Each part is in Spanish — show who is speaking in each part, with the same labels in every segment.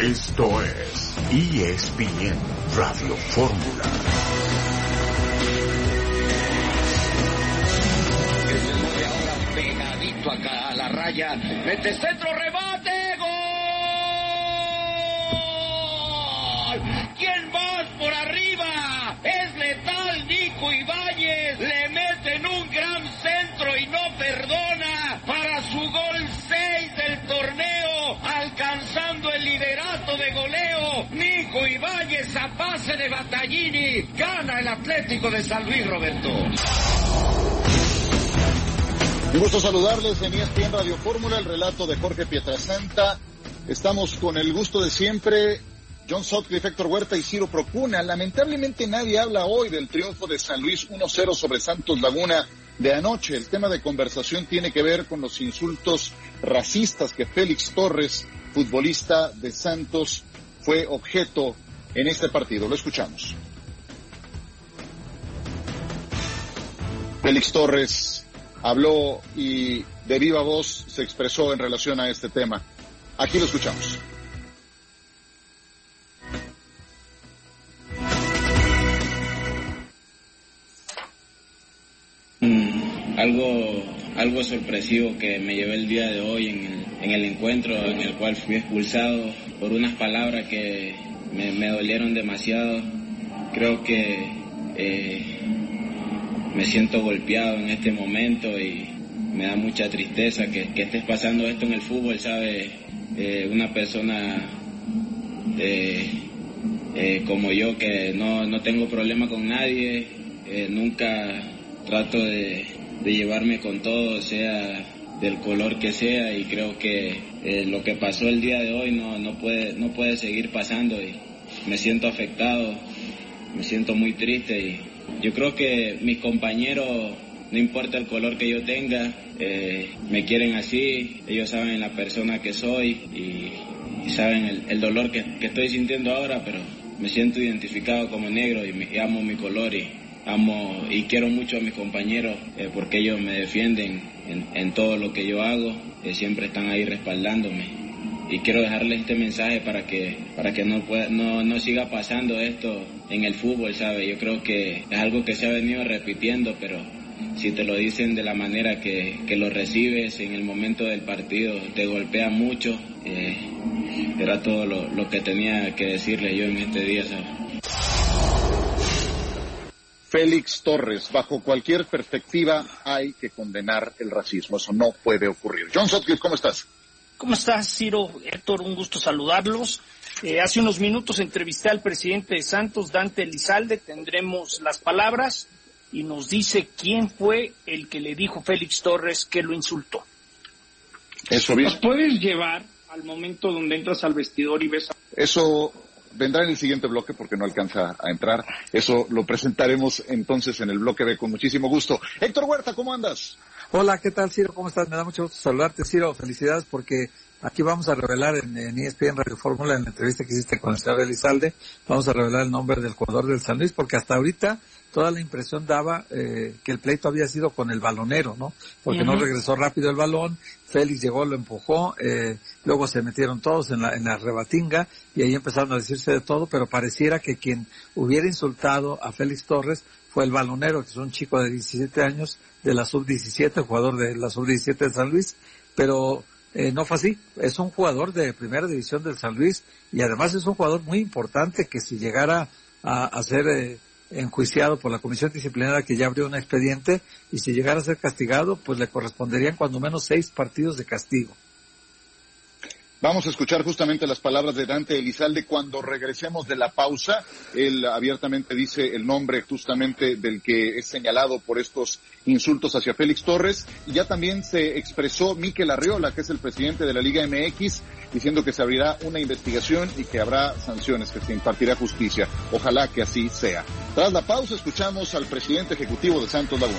Speaker 1: Esto es ESPN Radio Fórmula.
Speaker 2: Ahora pegadito acá a la raya, mete centro, remate, ¡gol! ¿Quién más por arriba? Es letal Nico Ibáñez, le meten un gran centro y no perdona para su gol 6 del torneo, alcanzando el liderato de goleo. Nico Ibáñez a pase de Battaglini, gana el Atlético de San Luis, Roberto.
Speaker 3: Un gusto saludarles en ESPN Radio Fórmula, el relato de Jorge Pietrasanta. Estamos con el gusto de siempre, John Sutcliffe, Héctor Huerta y Ciro Procuna. Lamentablemente nadie habla hoy del triunfo de San Luis 1-0 sobre Santos Laguna de anoche. El tema de conversación tiene que ver con los insultos racistas que Félix Torres, futbolista de Santos, fue objeto en este partido. Lo escuchamos. Félix Torres habló y de viva voz se expresó en relación a este tema. Aquí lo escuchamos.
Speaker 4: Algo sorpresivo que me llevé el día de hoy en el encuentro en el cual fui expulsado por unas palabras que me dolieron demasiado. Creo que me siento golpeado en este momento y me da mucha tristeza que estés pasando esto en el fútbol, ¿sabes? Una persona como yo que no tengo problema con nadie, nunca trato de llevarme con todo, sea del color que sea, y creo que lo que pasó el día de hoy no puede seguir pasando y me siento afectado, me siento muy triste y yo creo que mis compañeros, no importa el color que yo tenga, me quieren así, ellos saben la persona que soy y saben el dolor que estoy sintiendo ahora, pero me siento identificado como negro y amo mi color y amo y quiero mucho a mis compañeros porque ellos me defienden en todo lo que yo hago, siempre están ahí respaldándome. Y quiero dejarles este mensaje para que no siga pasando esto en el fútbol, ¿sabe? Yo creo que es algo que se ha venido repitiendo, pero si te lo dicen de la manera que lo recibes en el momento del partido, te golpea mucho. Era todo lo que tenía que decirles yo en este día, ¿sabe?
Speaker 3: Félix Torres, bajo cualquier perspectiva hay que condenar el racismo, eso no puede ocurrir. John Sutcliffe, ¿cómo estás?
Speaker 5: ¿Cómo estás, Ciro? Héctor, un gusto saludarlos. Hace unos minutos entrevisté al presidente de Santos, Dante Elizalde. Tendremos las palabras y nos dice quién fue el que le dijo Félix Torres que lo insultó.
Speaker 3: Eso bien.
Speaker 6: ¿Nos puedes llevar al momento donde entras al vestidor y ves a...
Speaker 3: Eso vendrá en el siguiente bloque porque no alcanza a entrar. Eso lo presentaremos entonces en el bloque B con muchísimo gusto. Héctor Huerta, ¿cómo andas?
Speaker 7: Hola, ¿qué tal, Ciro? ¿Cómo estás? Me da mucho gusto saludarte, Ciro. Felicidades porque aquí vamos a revelar en ESPN Radio Fórmula, en la entrevista que hiciste con el señor Elizalde, vamos a revelar el nombre del jugador del San Luis, porque hasta ahorita toda la impresión daba que el pleito había sido con el balonero, ¿no? Porque no regresó rápido el balón, Félix llegó, lo empujó, luego se metieron todos en la rebatinga y ahí empezaron a decirse de todo, pero pareciera que quien hubiera insultado a Félix Torres fue el balonero, que es un chico de 17 años de la sub-17, jugador de la sub-17 de San Luis, pero no fue así. Es un jugador de primera división del San Luis y además es un jugador muy importante que si llegara a ser enjuiciado por la comisión disciplinaria que ya abrió un expediente y si llegara a ser castigado, pues le corresponderían cuando menos 6 partidos de castigo.
Speaker 3: Vamos a escuchar justamente las palabras de Dante Elizalde cuando regresemos de la pausa. Él abiertamente dice el nombre justamente del que es señalado por estos insultos hacia Félix Torres. Y ya también se expresó Mikel Arriola, que es el presidente de la Liga MX, diciendo que se abrirá una investigación y que habrá sanciones, que se impartirá justicia. Ojalá que así sea. Tras la pausa escuchamos al presidente ejecutivo de Santos Laguna.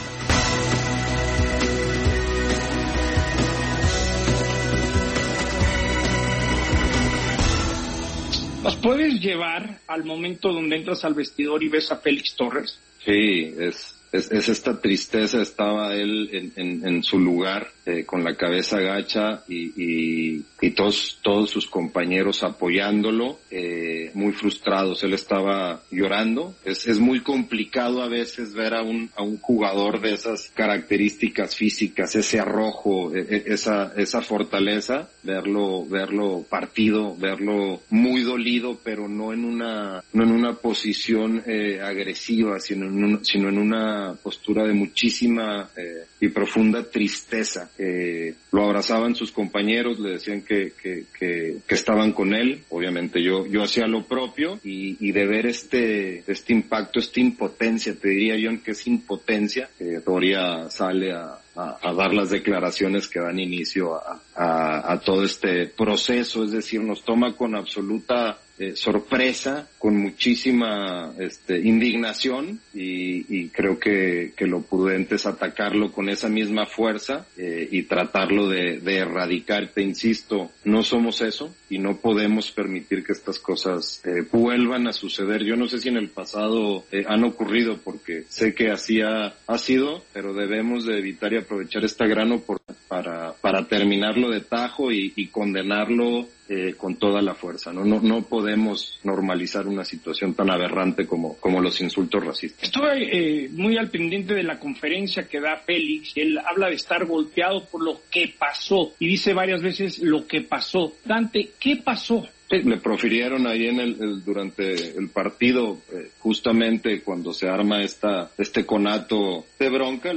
Speaker 6: ¿Nos puedes llevar al momento donde entras al vestidor y ves a Félix Torres?
Speaker 8: Sí, es esta tristeza, estaba él en su lugar con la cabeza gacha y todos sus compañeros apoyándolo, muy frustrados. Él estaba llorando. Es muy complicado a veces ver a un jugador de esas características físicas, ese arrojo, esa fortaleza, verlo partido, verlo muy dolido, pero no en una posición agresiva, sino en una postura de muchísima y profunda tristeza. Lo abrazaban sus compañeros, le decían que estaban con él. Obviamente yo hacía lo propio y de ver este impacto, esta impotencia, te diría yo que es impotencia. Doria sale a dar las declaraciones que dan inicio a todo este proceso, es decir, nos toma con absoluta sorpresa, con muchísima indignación y creo que lo prudente es atacarlo con esa misma fuerza y tratarlo de erradicar. Te insisto, no somos eso y no podemos permitir que estas cosas vuelvan a suceder. Yo no sé si en el pasado han ocurrido, porque sé que así ha sido, pero debemos de evitar y aprovechar esta gran oportunidad para terminarlo de tajo y condenarlo con toda la fuerza. No podemos normalizar una situación tan aberrante como los insultos racistas.
Speaker 6: Estuve muy al pendiente de la conferencia que da Félix. Él habla de estar golpeado por lo que pasó y dice varias veces lo que pasó. Dante, ¿qué pasó?
Speaker 8: Le profirieron ahí durante el partido, justamente cuando se arma este conato de bronca,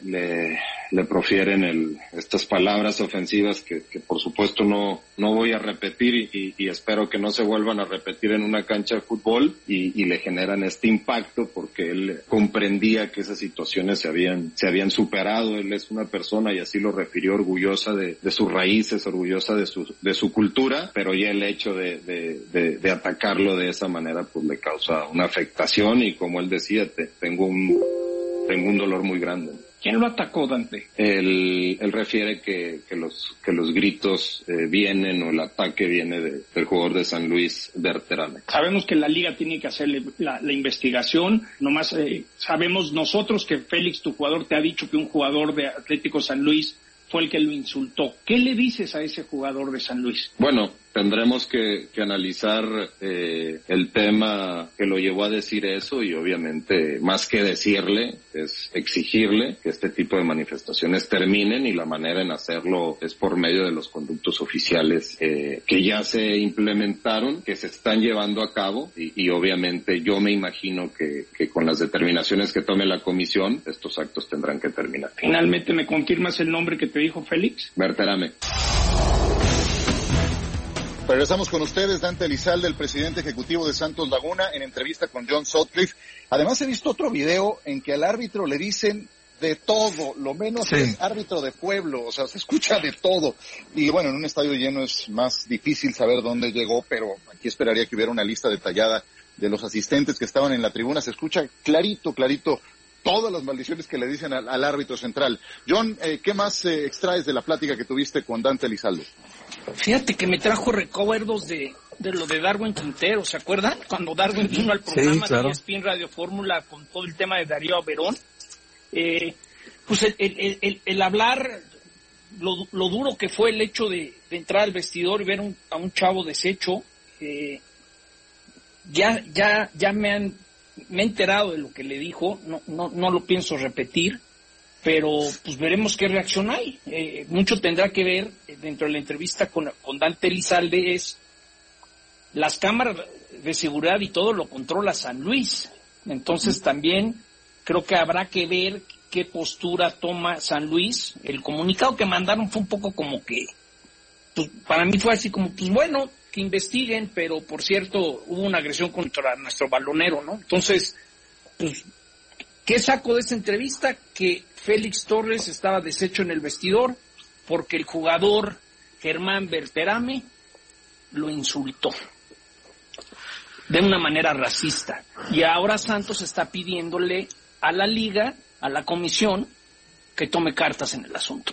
Speaker 8: le profieren estas palabras ofensivas que por supuesto no voy a repetir y espero que no se vuelvan a repetir en una cancha de fútbol y le generan este impacto porque él comprendía que esas situaciones se habían superado. Él es una persona, y así lo refirió, orgullosa de sus raíces, orgullosa de su cultura, pero ya el hecho de atacarlo de esa manera pues le causa una afectación y, como él decía, tengo un dolor muy grande.
Speaker 6: ¿Quién lo atacó, Dante?
Speaker 8: Él refiere que los gritos vienen, o el ataque viene del jugador de San Luis, Berterame.
Speaker 6: Sabemos que la liga tiene que hacer la investigación. Nomás sabemos nosotros que Félix, tu jugador, te ha dicho que un jugador de Atlético San Luis fue el que lo insultó. ¿Qué le dices a ese jugador de San Luis?
Speaker 8: Bueno, tendremos que analizar el tema que lo llevó a decir eso, y obviamente más que decirle es exigirle que este tipo de manifestaciones terminen, y la manera en hacerlo es por medio de los conductos oficiales que ya se implementaron, que se están llevando a cabo, y obviamente yo me imagino que con las determinaciones que tome la comisión estos actos tendrán que terminar.
Speaker 6: Finalmente, ¿me confirmas el nombre que te dijo Félix?
Speaker 8: Berterame.
Speaker 3: Regresamos con ustedes, Dante Elizalde, el presidente ejecutivo de Santos Laguna, en entrevista con John Sutcliffe. Además, he visto otro video en que al árbitro le dicen de todo, lo menos sí. Es árbitro de pueblo, o sea, se escucha de todo. Y bueno, en un estadio lleno es más difícil saber dónde llegó, pero aquí esperaría que hubiera una lista detallada de los asistentes que estaban en la tribuna. Se escucha clarito todas las maldiciones que le dicen al árbitro central. John, ¿qué más extraes de la plática que tuviste con Dante Elizalde?
Speaker 5: Fíjate que me trajo recuerdos de lo de Darwin Quintero, ¿se acuerdan? Cuando Darwin vino al programa, sí, claro, de ESPN Radio Fórmula con todo el tema de Darío Verón. Pues el hablar, lo duro que fue el hecho de entrar al vestidor y ver a un chavo deshecho. Ya me he enterado de lo que le dijo, no lo pienso repetir, pero pues veremos qué reacción hay. Mucho tendrá que ver dentro de la entrevista con Dante Elizalde, es las cámaras de seguridad y todo lo controla San Luis. Entonces también creo que habrá que ver qué postura toma San Luis. El comunicado que mandaron fue un poco como que, pues para mí fue así como, pues bueno, que investiguen, pero por cierto hubo una agresión contra nuestro balonero, ¿no? Entonces, pues, ¿qué saco de esa entrevista? Que Félix Torres estaba deshecho en el vestidor porque el jugador Germán Berterame lo insultó de una manera racista. Y ahora Santos está pidiéndole a la liga, a la comisión, que tome cartas en el asunto.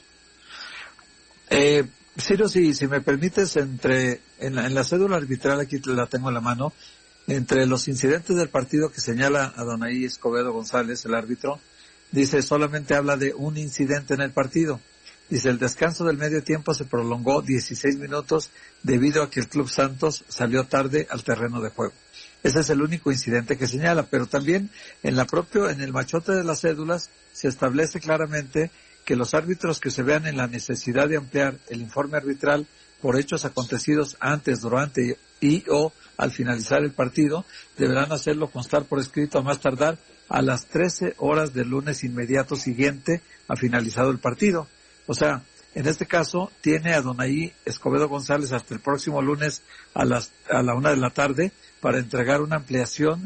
Speaker 7: Ciro, si me permites, en la cédula arbitral, aquí la tengo en la mano, entre los incidentes del partido que señala Adonai Escobedo González, el árbitro, dice solamente habla de un incidente en el partido. Dice, el descanso del medio tiempo se prolongó 16 minutos debido a que el Club Santos salió tarde al terreno de juego. Ese es el único incidente que señala, pero también en el machote de las cédulas se establece claramente que los árbitros que se vean en la necesidad de ampliar el informe arbitral por hechos acontecidos antes, durante y o al finalizar el partido, deberán hacerlo constar por escrito a más tardar a las 13 horas del lunes inmediato siguiente a finalizado el partido. O sea, en este caso tiene a Donaí Escobedo González hasta el próximo lunes a la 1:00 p.m. para entregar una ampliación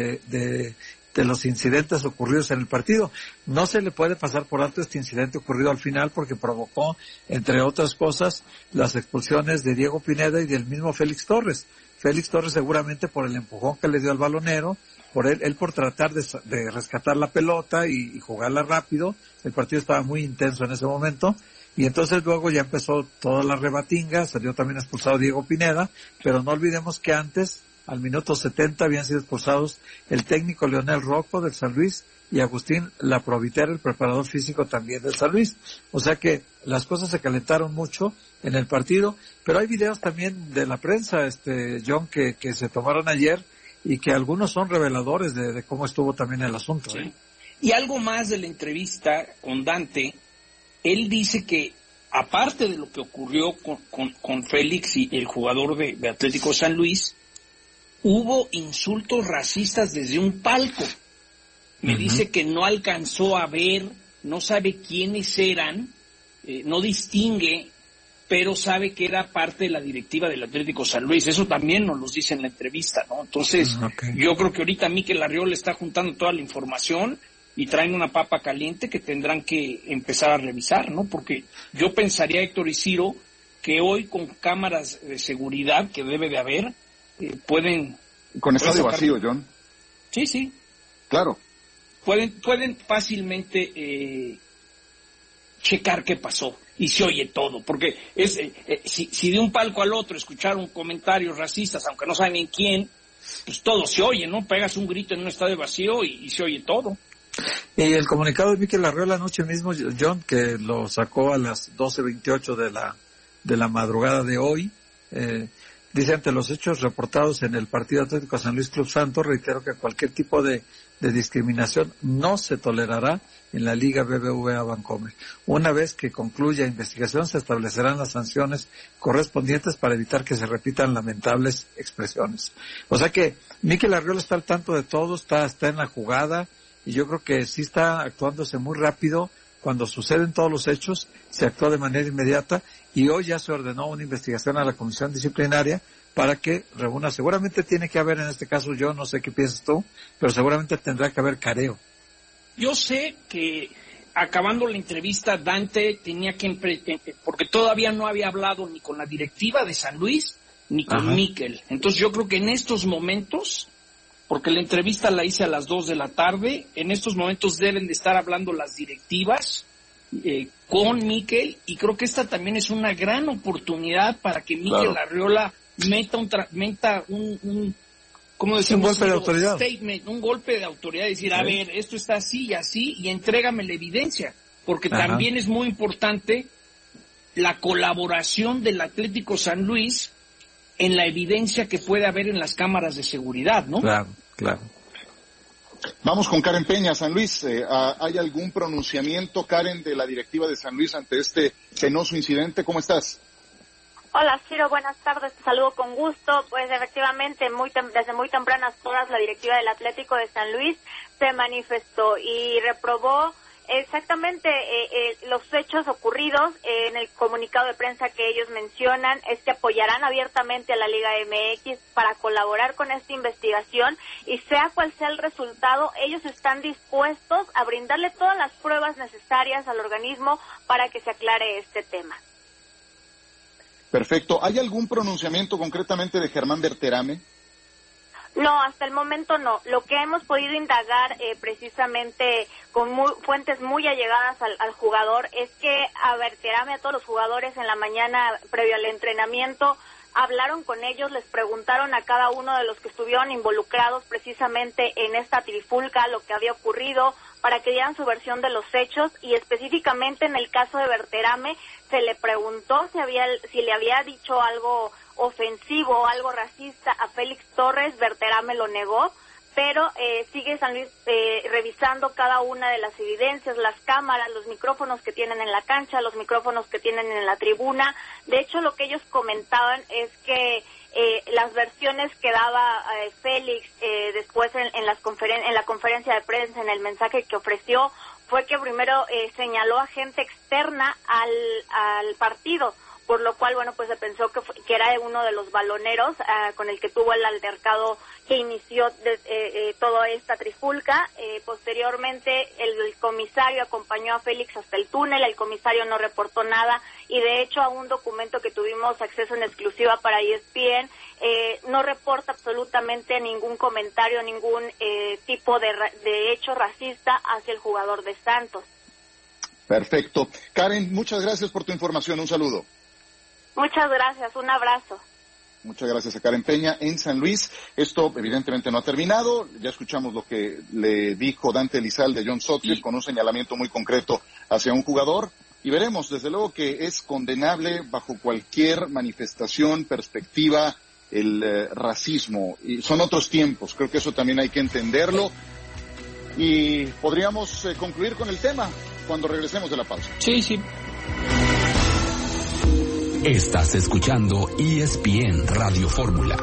Speaker 7: de los incidentes ocurridos en el partido. No se le puede pasar por alto este incidente ocurrido al final porque provocó, entre otras cosas, las expulsiones de Diego Pineda y del mismo Félix Torres. Félix Torres seguramente por el empujón que le dio al balonero, por él por tratar de rescatar la pelota y jugarla rápido. El partido estaba muy intenso en ese momento. Y entonces luego ya empezó toda la rebatinga, salió también expulsado Diego Pineda, pero no olvidemos que antes, al minuto 70, habían sido expulsados el técnico Leonel Rocco del San Luis y Agustín Laprovitera, el preparador físico también del San Luis. O sea que las cosas se calentaron mucho en el partido, pero hay videos también de la prensa, John, que se tomaron ayer y que algunos son reveladores de cómo estuvo también el asunto.
Speaker 5: Sí. Y algo más de la entrevista con Dante, él dice que aparte de lo que ocurrió con Félix y el jugador de Atlético San Luis, hubo insultos racistas desde un palco. Me dice que no alcanzó a ver, no sabe quiénes eran, no distingue, pero sabe que era parte de la directiva del Atlético San Luis. Eso también nos lo dice en la entrevista, ¿no? Entonces, yo creo que ahorita Mikel Arriola está juntando toda la información y traen una papa caliente que tendrán que empezar a revisar, ¿no? Porque yo pensaría, Héctor y Ciro, que hoy con cámaras de seguridad, que debe de haber, pueden...
Speaker 3: Con estadio vacío, John.
Speaker 5: Sí.
Speaker 3: Claro.
Speaker 5: Pueden fácilmente checar qué pasó y se oye todo, porque es si de un palco al otro escucharon comentarios racistas, aunque no saben en quién, pues todo se oye, ¿no? Pegas un grito en un estadio vacío y se oye todo.
Speaker 7: Y el comunicado de Mikel Arriola anoche mismo, John, que lo sacó a las 12:28 de la madrugada de hoy, dice: ante los hechos reportados en el partido Atlético San Luis Club Santos, reitero que cualquier tipo de discriminación no se tolerará en la Liga BBVA Bancomer. Una vez que concluya investigación, se establecerán las sanciones correspondientes para evitar que se repitan lamentables expresiones. O sea que Mikel Arriola está al tanto de todo, está en la jugada, y yo creo que sí está actuándose muy rápido. Cuando suceden todos los hechos, se actúa de manera inmediata, y hoy ya se ordenó una investigación a la comisión disciplinaria para que reúna. Seguramente tiene que haber, en este caso, yo no sé qué piensas tú, pero seguramente tendrá que haber careo.
Speaker 5: Yo sé que acabando la entrevista, Dante tenía que, porque todavía no había hablado ni con la directiva de San Luis, ni con Mikel. Entonces yo creo que en estos momentos, porque la entrevista la hice a las 2:00 p.m, en estos momentos deben de estar hablando las directivas con Mikel, y creo que esta también es una gran oportunidad para que Mikel Arriola meta un ¿cómo decimos?
Speaker 7: Un golpe de autoridad.
Speaker 5: Statement, un golpe de autoridad, decir, a ver, esto está así y así, y entrégame la evidencia, porque también es muy importante la colaboración del Atlético San Luis en la evidencia que puede haber en las cámaras de seguridad, ¿no?
Speaker 7: Claro.
Speaker 3: Vamos con Karen Peña, San Luis. ¿Hay algún pronunciamiento, Karen, de la directiva de San Luis ante este penoso incidente? ¿Cómo estás?
Speaker 9: Hola, Ciro, buenas tardes, te saludo con gusto. Pues efectivamente, desde muy tempranas horas la directiva del Atlético de San Luis se manifestó y reprobó exactamente los hechos ocurridos. En el comunicado de prensa que ellos mencionan es que apoyarán abiertamente a la Liga MX para colaborar con esta investigación, y sea cual sea el resultado, ellos están dispuestos a brindarle todas las pruebas necesarias al organismo para que se aclare este tema.
Speaker 3: Perfecto. ¿Hay algún pronunciamiento concretamente de Germán Berterame?
Speaker 9: No, hasta el momento no. Lo que hemos podido indagar precisamente con fuentes muy allegadas al jugador es que a Berterame, a todos los jugadores en la mañana previo al entrenamiento, hablaron con ellos, les preguntaron a cada uno de los que estuvieron involucrados precisamente en esta trifulca lo que había ocurrido, para que dieran su versión de los hechos, y específicamente en el caso de Berterame se le preguntó si le había dicho algo ofensivo o algo racista a Félix Torres. Berterame lo negó, pero sigue San Luis revisando cada una de las evidencias, las cámaras, los micrófonos que tienen en la cancha, los micrófonos que tienen en la tribuna. De hecho, lo que ellos comentaban es que las versiones que daba Félix después en la conferencia de prensa, en el mensaje que ofreció, fue que primero señaló a gente externa al partido, por lo cual, bueno, pues se pensó que era uno de los baloneros con el que tuvo el altercado que inició toda esta trifulca. Posteriormente, el comisario acompañó a Félix hasta el túnel, el comisario no reportó nada, y de hecho a un documento que tuvimos acceso en exclusiva para ESPN, no reporta absolutamente ningún comentario, ningún tipo de hecho racista hacia el jugador de Santos.
Speaker 3: Perfecto. Karen, muchas gracias por tu información. Un saludo.
Speaker 9: Muchas gracias, un abrazo.
Speaker 3: Muchas gracias a Karen Peña en San Luis. Esto evidentemente no ha terminado. Ya escuchamos lo que le dijo Dante Elizalde a John Sutcliffe con un señalamiento muy concreto hacia un jugador. Y veremos, desde luego que es condenable bajo cualquier manifestación, perspectiva, el racismo. Y son otros tiempos, creo que eso también hay que entenderlo. Y podríamos concluir con el tema cuando regresemos de la pausa.
Speaker 5: Sí.
Speaker 1: Estás escuchando ESPN Radio Fórmula.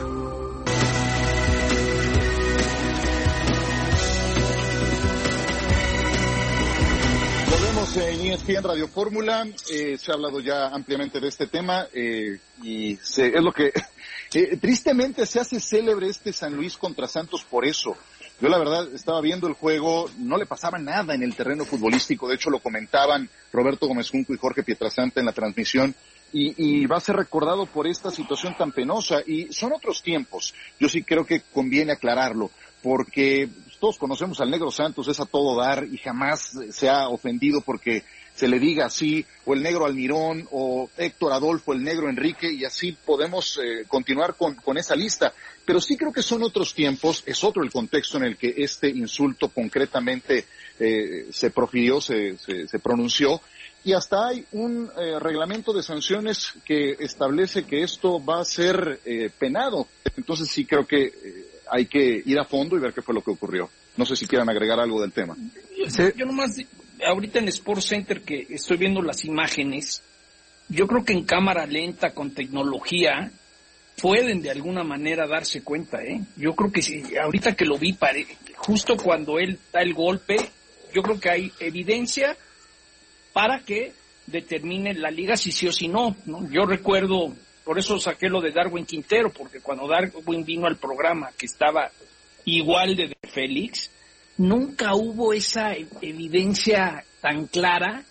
Speaker 3: Volvemos en ESPN Radio Fórmula. Se ha hablado ya ampliamente de este tema y es lo que tristemente se hace célebre este San Luis contra Santos por eso. Yo la verdad estaba viendo el juego, no le pasaba nada en el terreno futbolístico, de hecho lo comentaban Roberto Gómez Junco y Jorge Pietrasanta en la transmisión. Y va a ser recordado por esta situación tan penosa, y son otros tiempos. Yo sí creo que conviene aclararlo, porque todos conocemos al Negro Santos, es a todo dar, y jamás se ha ofendido porque se le diga así, o el Negro Almirón, o Héctor Adolfo, el Negro Enrique, y así podemos continuar con esa lista. Pero sí creo que son otros tiempos, es otro el contexto en el que este insulto concretamente se profirió, se pronunció, y hasta hay un reglamento de sanciones que establece que esto va a ser penado. Entonces sí creo que hay que ir a fondo y ver qué fue lo que ocurrió. No sé si quieran agregar algo del tema.
Speaker 5: Yo nomás, ahorita en Sports Center que estoy viendo las imágenes, yo creo que en cámara lenta, con tecnología, pueden de alguna manera darse cuenta, Yo creo que sí, ahorita que lo vi, justo cuando él da el golpe, yo creo que hay evidencia para que determine la liga si sí o si no. Yo recuerdo, por eso saqué lo de Darwin Quintero, porque cuando Darwin vino al programa, que estaba igual de Félix, nunca hubo esa evidencia tan clara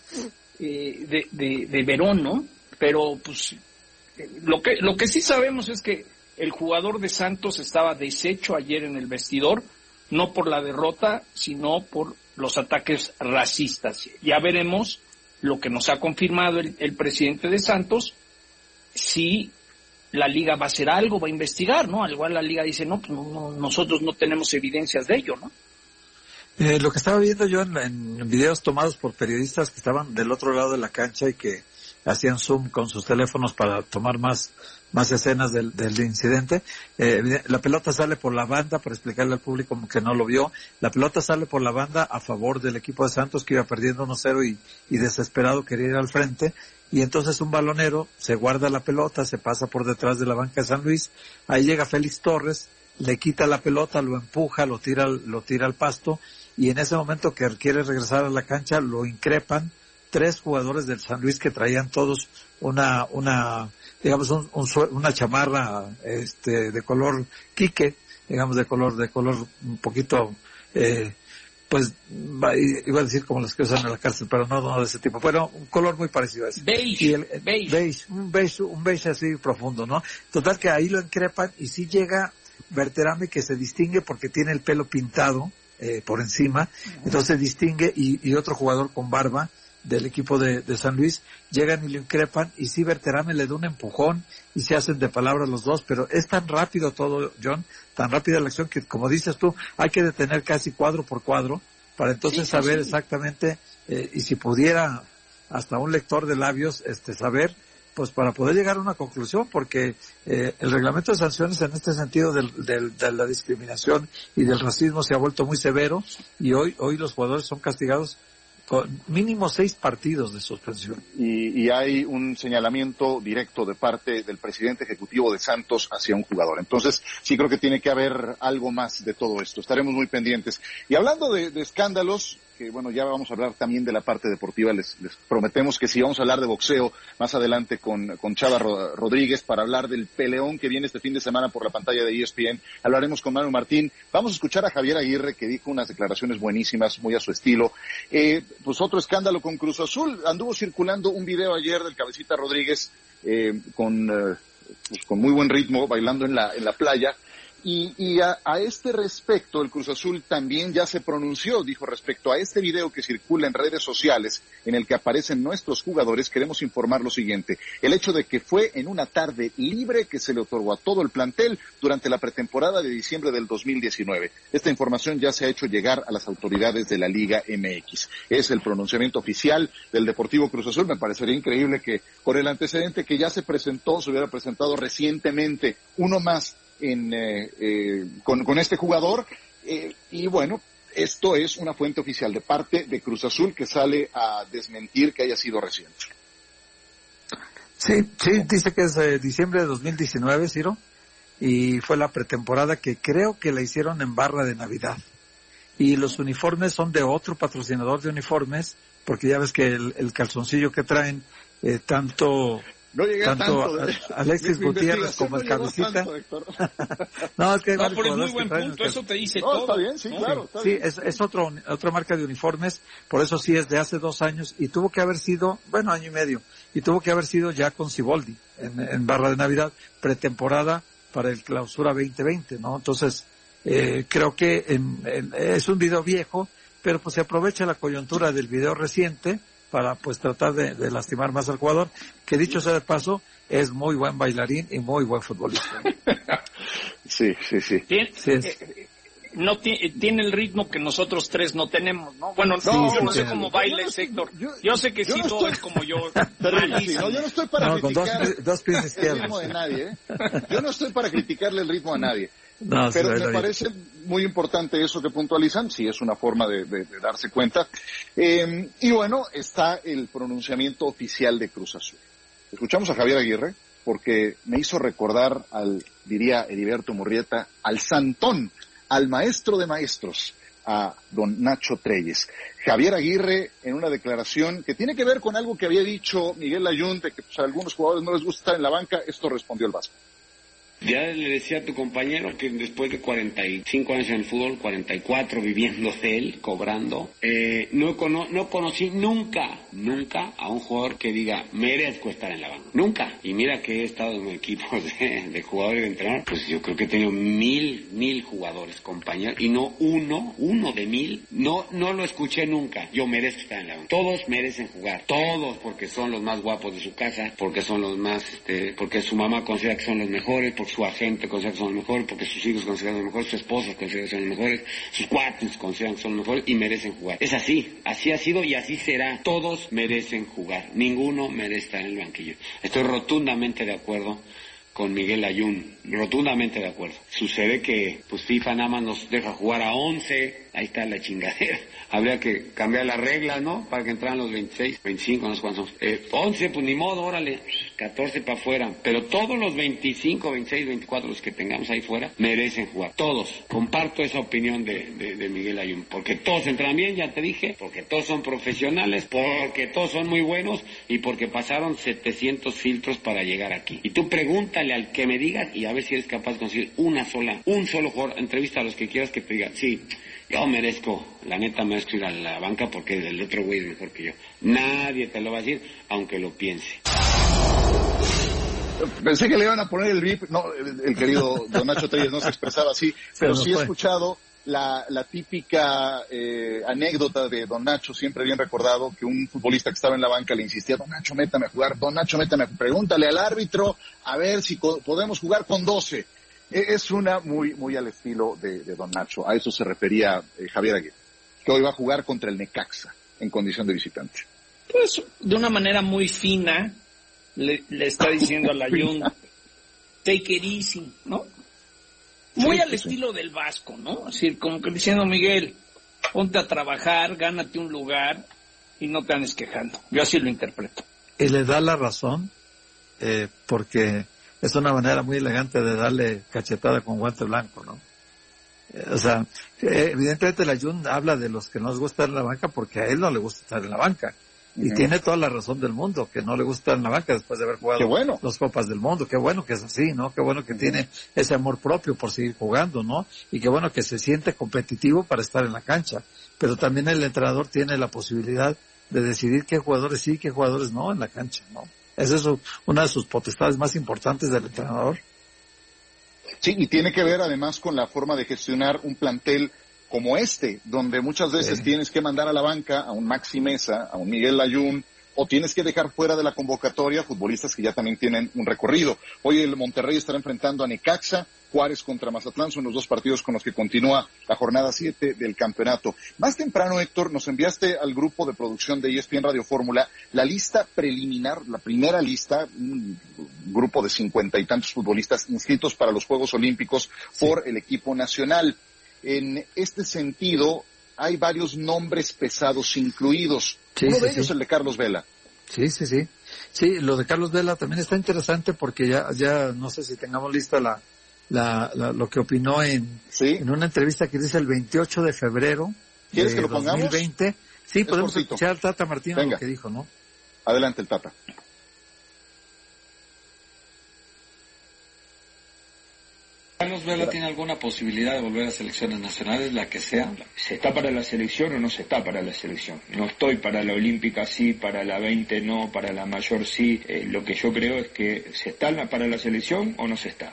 Speaker 5: de Verón, ¿no? Pero pues lo que sí sabemos es que el jugador de Santos estaba deshecho ayer en el vestidor, no por la derrota, sino por los ataques racistas. Ya veremos lo que nos ha confirmado el presidente de Santos, si la liga va a hacer algo, va a investigar, ¿no? Al igual la liga dice, no, nosotros no tenemos evidencias de ello, ¿no?
Speaker 7: Lo que estaba viendo yo en videos tomados por periodistas que estaban del otro lado de la cancha y que hacían zoom con sus teléfonos para tomar más escenas del incidente. La pelota sale por la banda, para explicarle al público que no lo vio, la pelota sale por la banda a favor del equipo de Santos, que iba perdiendo 1-0 y desesperado quería ir al frente, y entonces un balonero se guarda la pelota, se pasa por detrás de la banca de San Luis, ahí llega Félix Torres, le quita la pelota, lo empuja, lo tira al pasto, y en ese momento que quiere regresar a la cancha, lo increpan 3 jugadores del San Luis que traían todos una chamarra de color quique, digamos de color un poquito pues iba a decir como los que usan en la cárcel, pero no de ese tipo, pero un color muy parecido a ese. Beige, un beige así profundo, ¿no? Total que ahí lo increpan y sí llega Berterame, que se distingue porque tiene el pelo pintado por encima, entonces se distingue, y otro jugador con barba del equipo de San Luis, llegan y lo increpan, y sí, Berterame le da un empujón y se hacen de palabras los dos, pero es tan rápido todo, John, tan rápida la acción que, como dices tú, hay que detener casi cuadro por cuadro para entonces saber exactamente, y si pudiera hasta un lector de labios saber, pues para poder llegar a una conclusión, porque el reglamento de sanciones en este sentido de la discriminación y del racismo se ha vuelto muy severo, y hoy los jugadores son castigados con mínimo 6 partidos de suspensión.
Speaker 3: Y hay un señalamiento directo de parte del presidente ejecutivo de Santos hacia un jugador. Entonces, sí creo que tiene que haber algo más de todo esto. Estaremos muy pendientes. Y hablando de escándalos, que bueno, ya vamos a hablar también de la parte deportiva. Les prometemos que sí vamos a hablar de boxeo más adelante con Chava Rodríguez para hablar del peleón que viene este fin de semana por la pantalla de ESPN. Hablaremos con Manuel Martín. Vamos a escuchar a Javier Aguirre, que dijo unas declaraciones buenísimas, muy a su estilo. Pues otro escándalo con Cruz Azul. Anduvo circulando un video ayer del Cabecita Rodríguez con muy buen ritmo, bailando en la playa. Y a este respecto, el Cruz Azul también ya se pronunció, dijo: respecto a este video que circula en redes sociales en el que aparecen nuestros jugadores, queremos informar lo siguiente: el hecho de que fue en una tarde libre que se le otorgó a todo el plantel durante la pretemporada de diciembre del 2019. Esta información ya se ha hecho llegar a las autoridades de la Liga MX. Es el pronunciamiento oficial del Deportivo Cruz Azul. Me parecería increíble que, por el antecedente que ya se hubiera presentado recientemente uno más con este jugador, y bueno, esto es una fuente oficial de parte de Cruz Azul que sale a desmentir que haya sido reciente.
Speaker 7: Sí, dice que es diciembre de 2019, Ciro, y fue la pretemporada que creo que la hicieron en Barra de Navidad, y los uniformes son de otro patrocinador de uniformes, porque ya ves que el calzoncillo que traen, tanto Alexis Gutiérrez como el Cabecita. No, es que hay
Speaker 5: pero es muy buen punto, eso te dice todo.
Speaker 3: Está bien, sí, claro.
Speaker 7: Sí, es otra marca de uniformes, por eso sí es de hace 2 años, y tuvo que haber sido, año y medio, y tuvo que haber sido ya con Siboldi, en Barra de Navidad, pretemporada para el Clausura 2020, ¿no? Entonces, creo que es un video viejo, pero pues se aprovecha la coyuntura del video reciente para pues tratar de lastimar más al jugador, que dicho sea de paso, es muy buen bailarín y muy buen futbolista.
Speaker 3: Sí.
Speaker 5: Tiene el ritmo que nosotros 3 no tenemos, ¿no? Bueno, yo no sé cómo baila el sector. Yo sé que sí, todo es como yo.
Speaker 3: Yo no estoy para criticar
Speaker 7: dos pies
Speaker 3: el ritmo de nadie, Yo no estoy para criticarle el ritmo a nadie.
Speaker 7: No,
Speaker 3: pero me parece muy importante eso que puntualizan, sí, es una forma de darse cuenta. Y bueno, está el pronunciamiento oficial de Cruz Azul. Escuchamos a Javier Aguirre, porque me hizo recordar diría Heriberto Murrieta, al santón, al maestro de maestros, a don Nacho Treyes. Javier Aguirre, en una declaración que tiene que ver con algo que había dicho Miguel Layún, de que pues, a algunos jugadores no les gusta estar en la banca, esto respondió el Vasco.
Speaker 10: Ya le decía a tu compañero que después de 45 años en el fútbol, 44 viviendo de él, cobrando, no conocí nunca a un jugador que diga, merezco estar en la banca. Nunca. Y mira que he estado en equipos de jugadores de entrenar, pues yo creo que he tenido 1000 jugadores, compañeros, y no uno de 1000, no lo escuché nunca. Yo merezco estar en la banca. Todos merecen jugar. Todos, porque son los más guapos de su casa, porque son los más, porque su mamá considera que son los mejores, porque su agente considera que son los mejores, porque sus hijos consideran los mejores, su esposa considera que son los mejores, sus cuates consideran que son los mejores y merecen jugar. Es así ha sido y así será. Todos merecen jugar, ninguno merece estar en el banquillo. Estoy rotundamente de acuerdo con Miguel Layún, rotundamente de acuerdo. Sucede que pues FIFA nada más nos deja jugar a 11, ahí está la chingadera. Habría que cambiar las reglas, ¿no? Para que entraran los 26, 25, no sé cuántos son. 11, pues ni modo, órale, 14 para afuera. Pero todos los 25, 26, 24, los que tengamos ahí fuera, merecen jugar. Todos. Comparto esa opinión de Miguel Layún. Porque todos entran bien, ya te dije, porque todos son profesionales, porque todos son muy buenos y porque pasaron 700 filtros para llegar aquí. Y tú pregúntale al que me digas y a ver si eres capaz de conseguir un solo jugador, entrevista a los que quieras que te digan, sí, yo merezco, la neta merezco ir a la banca porque el otro güey es mejor que yo. Nadie te lo va a decir, aunque lo piense.
Speaker 3: Pensé que le iban a poner el bip, no, el querido don Nacho Treyes no se expresaba así, pero sí he escuchado la típica anécdota de don Nacho, siempre bien recordado, que un futbolista que estaba en la banca le insistía, don Nacho, métame a jugar, pregúntale al árbitro a ver si podemos jugar con 12. Es una muy al estilo de don Nacho, a eso se refería Javier Aguirre. que hoy va a jugar contra el Necaxa en condición de visitante.
Speaker 5: Pues de una manera muy fina le está diciendo a la Jun, take it easy, ¿no? Muy
Speaker 3: sí,
Speaker 5: al estilo del Vasco, ¿no? Así como que diciendo, Miguel, ponte a trabajar, gánate un lugar y no te andes quejando. Yo así lo interpreto.
Speaker 7: Y le da la razón, porque es una manera muy elegante de darle cachetada con guante blanco, ¿no? O sea, evidentemente la Jun habla de los que no les gusta estar en la banca porque a él no le gusta estar en la banca. Y tiene toda la razón del mundo, que no le gusta estar en la banca después de haber jugado los Copas del Mundo. Qué bueno que es así, ¿no? Qué bueno que tiene ese amor propio por seguir jugando, ¿no? Y qué bueno que se siente competitivo para estar en la cancha. Pero también el entrenador tiene la posibilidad de decidir qué jugadores sí y qué jugadores no en la cancha, ¿no? Esa es una de sus potestades más importantes del entrenador.
Speaker 3: Sí, y tiene que ver además con la forma de gestionar un plantel como este, donde muchas veces tienes que mandar a la banca a un Maxi Meza, a un Miguel Layún, o tienes que dejar fuera de la convocatoria futbolistas que ya también tienen un recorrido. Hoy el Monterrey estará enfrentando a Necaxa, Juárez contra Mazatlán, son los dos partidos con los que continúa la jornada 7 del campeonato. Más temprano, Héctor, nos enviaste al grupo de producción de ESPN Radio Fórmula la lista preliminar, la primera lista, un grupo de 50 y tantos futbolistas inscritos para los Juegos Olímpicos por el equipo nacional. En este sentido, hay varios nombres pesados incluidos. Uno de ellos, el de Carlos Vela.
Speaker 7: Sí, lo de Carlos Vela también está interesante porque ya no sé si tengamos lista lo que opinó en una entrevista que dice el 28 de febrero
Speaker 3: ¿Quieres
Speaker 7: de
Speaker 3: que lo pongamos?
Speaker 7: 2020. Sí, podemos
Speaker 3: cortito.
Speaker 7: escuchar al Tata Martino lo que dijo, ¿no?
Speaker 3: Adelante, el Tata.
Speaker 11: ¿Carlos Vela tiene alguna posibilidad de volver a selecciones nacionales, la que sea?
Speaker 12: ¿Se está para la selección o no se está para la selección? No estoy para la olímpica sí, para la 20 no, para la mayor sí. Lo que yo creo es que ¿se está para la selección o no se está?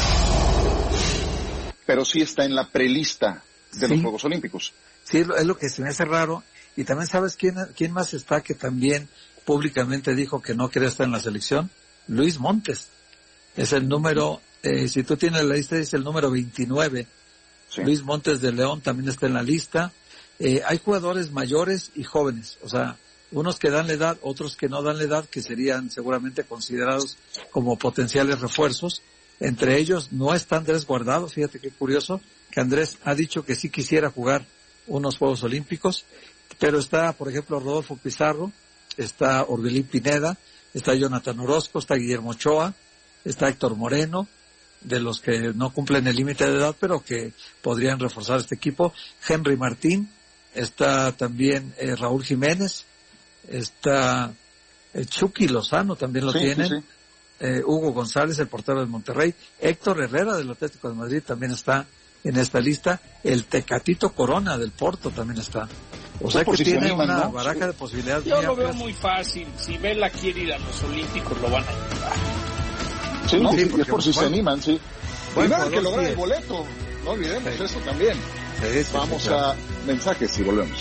Speaker 3: Pero sí está en la prelista de los Juegos Olímpicos.
Speaker 7: Sí, es lo que se me hace raro. Y también, ¿sabes quién más está que también públicamente dijo que no quería estar en la selección? Luis Montes. Es el número... si tú tienes la lista, es el número 29. Sí. Luis Montes de León también está en la lista. Hay jugadores mayores y jóvenes, o sea, unos que dan la edad, otros que no dan la edad, que serían seguramente considerados como potenciales refuerzos. Entre ellos no está Andrés Guardado, fíjate qué curioso, que Andrés ha dicho que sí quisiera jugar unos Juegos Olímpicos, pero está, por ejemplo, Rodolfo Pizarro, está Orbelín Pineda, está Jonathan Orozco, está Guillermo Ochoa, está Héctor Moreno, de los que no cumplen el límite de edad, pero que podrían reforzar este equipo. Henry Martín, está también Raúl Jiménez, está Chucky Lozano, también lo tienen. Hugo González, el portero del Monterrey. Héctor Herrera, del Atlético de Madrid, también está en esta lista. El Tecatito Corona, del Porto, también está. O sea que tiene una baraja de posibilidades.
Speaker 5: Yo lo veo muy fácil. Si Vela quiere ir a los Olímpicos, lo van a ayudar.
Speaker 3: Sí, es por si se animan, sí. Primero hay que lograr el boleto, no olvidemos eso también. Vamos a mensajes y volvemos.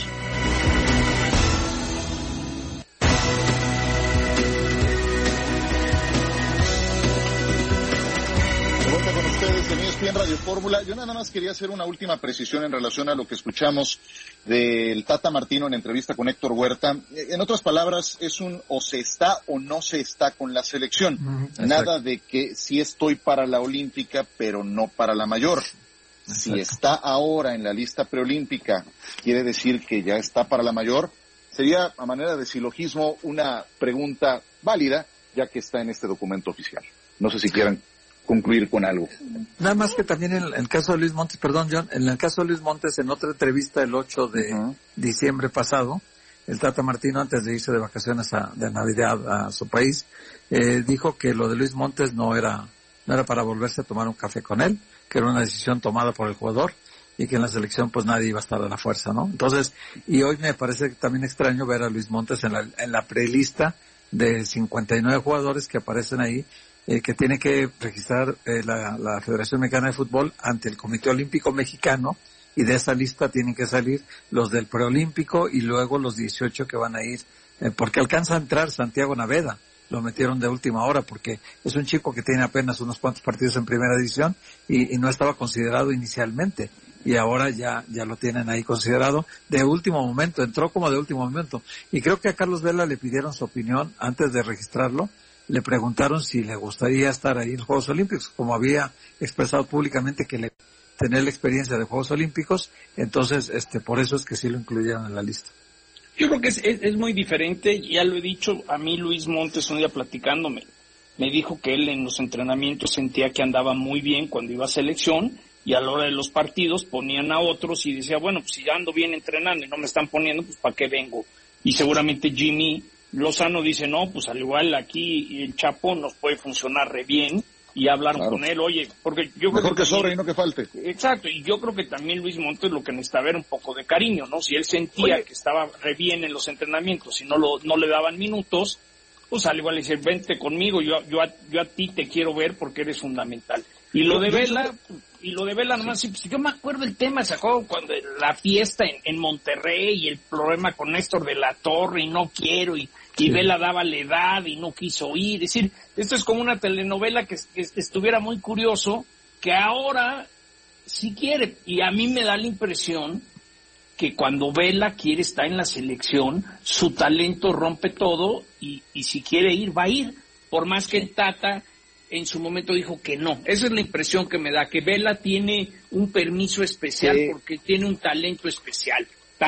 Speaker 3: De vuelta con ustedes en ESPN Radio Fórmula. Yo nada más quería hacer una última precisión en relación a lo que escuchamos del Tata Martino en entrevista con Héctor Huerta. En otras palabras, es un o se está o no se está con la selección. Nada de que sí estoy para la olímpica, pero no para la mayor. Si está ahora en la lista preolímpica, quiere decir que ya está para la mayor. Sería, a manera de silogismo, una pregunta válida, ya que está en este documento oficial. No sé si quieran concluir con algo.
Speaker 7: Nada más que también en el caso de Luis Montes, perdón John, en el caso de Luis Montes, en otra entrevista el 8 de diciembre pasado, el Tata Martino, antes de irse de vacaciones de Navidad a su país, dijo que lo de Luis Montes no era para volverse a tomar un café con él, que era una decisión tomada por el jugador y que en la selección pues nadie iba a estar a la fuerza, ¿no? Entonces, y hoy me parece también extraño ver a Luis Montes en la prelista de 59 jugadores que aparecen ahí, que tiene que registrar la Federación Mexicana de Fútbol ante el Comité Olímpico Mexicano, y de esa lista tienen que salir los del preolímpico y luego los 18 que van a ir, porque alcanza a entrar Santiago Naveda, lo metieron de última hora porque es un chico que tiene apenas unos cuantos partidos en primera división y no estaba considerado inicialmente, y ahora ya lo tienen ahí considerado de último momento, entró como de último momento. Y creo que a Carlos Vela le pidieron su opinión antes de registrarlo, le preguntaron si le gustaría estar ahí en los Juegos Olímpicos, como había expresado públicamente que tener la experiencia de Juegos Olímpicos, entonces por eso es que sí lo incluyeron en la lista.
Speaker 5: Yo creo que es muy diferente, ya lo he dicho, a mí Luis Montes un día platicándome, me dijo que él en los entrenamientos sentía que andaba muy bien cuando iba a selección, y a la hora de los partidos ponían a otros y decía, bueno, pues si ya ando bien entrenando y no me están poniendo, pues ¿para qué vengo? Y seguramente Jimmy Lozano dice, no, pues al igual aquí el Chapo nos puede funcionar re bien, y hablaron con él, oye, porque yo creo
Speaker 3: mejor que
Speaker 5: también,
Speaker 3: sobre y no que falte.
Speaker 5: Exacto, y yo creo que también Luis Montes lo que necesitaba era un poco de cariño, ¿no? Si él sentía que estaba re bien en los entrenamientos y no le daban minutos, pues al igual le dice, vente conmigo, yo a ti te quiero ver porque eres fundamental. Y lo de Vela nomás, sí, yo me acuerdo el tema, sacó cuando la fiesta en Monterrey y el problema con Néstor de la Torre y no quiero, y Vela daba la edad y no quiso ir. Es decir, esto es como una telenovela que estuviera muy curioso, que ahora sí quiere. Y a mí me da la impresión que cuando Vela quiere estar en la selección, su talento rompe todo y si quiere ir, va a ir. Por más que el Tata en su momento dijo que no. Esa es la impresión que me da, que Vela tiene un permiso especial porque tiene un talento especial.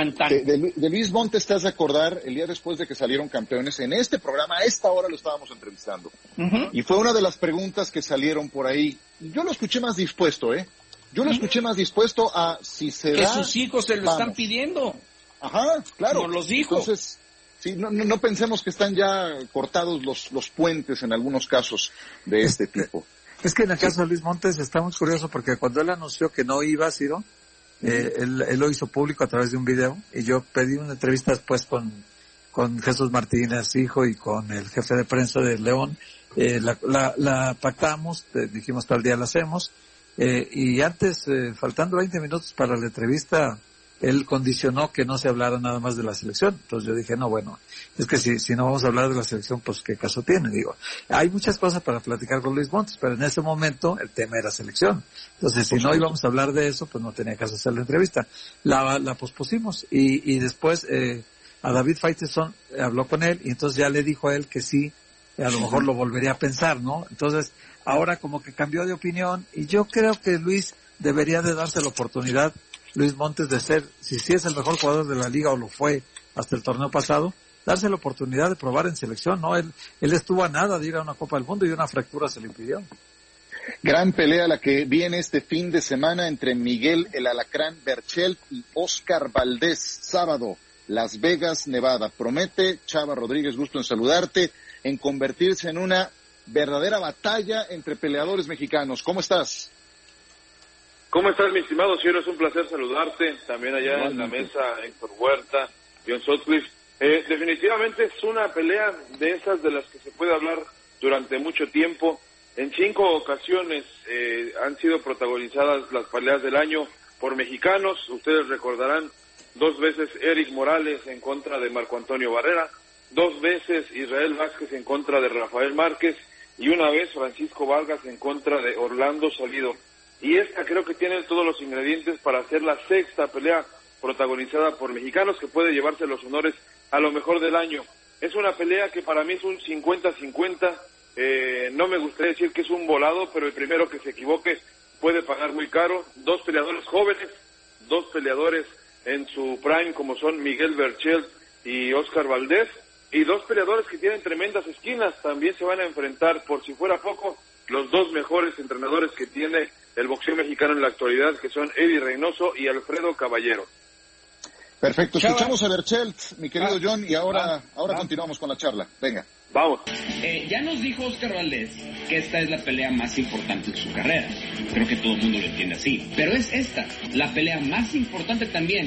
Speaker 3: De Luis Montes te has de acordar, el día después de que salieron campeones, en este programa, a esta hora lo estábamos entrevistando. Uh-huh. Y fue una de las preguntas que salieron por ahí. Yo lo escuché más dispuesto, Yo lo escuché más dispuesto a si se
Speaker 5: que
Speaker 3: da,
Speaker 5: sus hijos se lo están pidiendo.
Speaker 3: Ajá, claro.
Speaker 5: Nos los dijo.
Speaker 3: Entonces, sí, no pensemos que están ya cortados los puentes en algunos casos de este tipo.
Speaker 7: Es que en el caso de Luis Montes está muy curioso porque cuando él anunció que no iba, Ciro, él lo hizo público a través de un video y yo pedí una entrevista después con Jesús Martínez, hijo, y con el jefe de prensa de León. La pactamos, dijimos tal día la hacemos, y antes, faltando 20 minutos para la entrevista, él condicionó que no se hablara nada más de la selección. Entonces yo dije, no, bueno, es que si no vamos a hablar de la selección, pues qué caso tiene. Digo, hay muchas cosas para platicar con Luis Montes, pero en ese momento el tema era selección. Entonces si no íbamos a hablar de eso, pues no tenía caso hacer la entrevista. La pospusimos y después a David Faitelson habló con él y entonces ya le dijo a él que sí, a lo mejor lo volvería a pensar, ¿no? Entonces ahora como que cambió de opinión y yo creo que Luis debería de darse la oportunidad, Luis Montes, de ser, si es el mejor jugador de la liga o lo fue hasta el torneo pasado, darse la oportunidad de probar en selección, ¿no? Él estuvo a nada de ir a una Copa del Mundo y una fractura se le impidió.
Speaker 3: Gran pelea la que viene este fin de semana entre Miguel el Alacrán Berchelt y Oscar Valdés, sábado, Las Vegas, Nevada. Promete, Chava Rodríguez, gusto en saludarte, en convertirse en una verdadera batalla entre peleadores mexicanos. ¿Cómo estás?
Speaker 13: ¿Cómo estás, mi estimado Ciro? Es un placer saludarte, también allá en la mesa, Héctor Huerta, John Sutcliffe. Definitivamente es una pelea de esas de las que se puede hablar durante mucho tiempo. En 5 ocasiones han sido protagonizadas las peleas del año por mexicanos. Ustedes recordarán 2 veces Eric Morales en contra de Marco Antonio Barrera, 2 veces Israel Vázquez en contra de Rafael Márquez y una vez Francisco Vargas en contra de Orlando Salido. Y esta creo que tiene todos los ingredientes para ser la 6ª pelea protagonizada por mexicanos que puede llevarse los honores a lo mejor del año. Es una pelea que para mí es un 50-50, no me gustaría decir que es un volado, pero el primero que se equivoque puede pagar muy caro. 2 peleadores jóvenes, 2 peleadores en su prime como son Miguel Berchelt y Oscar Valdés, y 2 peleadores que tienen tremendas esquinas. También se van a enfrentar, por si fuera poco, los 2 mejores entrenadores que tiene el boxeo mexicano en la actualidad, que son Eddie Reynoso y Alfredo Caballero.
Speaker 3: Perfecto, escuchamos a Berchelt, mi querido John, y ahora continuamos con la charla. Venga.
Speaker 13: Vamos.
Speaker 14: Ya nos dijo Oscar Valdés que esta es la pelea más importante de su carrera. Creo que todo el mundo lo entiende así. Pero es esta, la pelea más importante también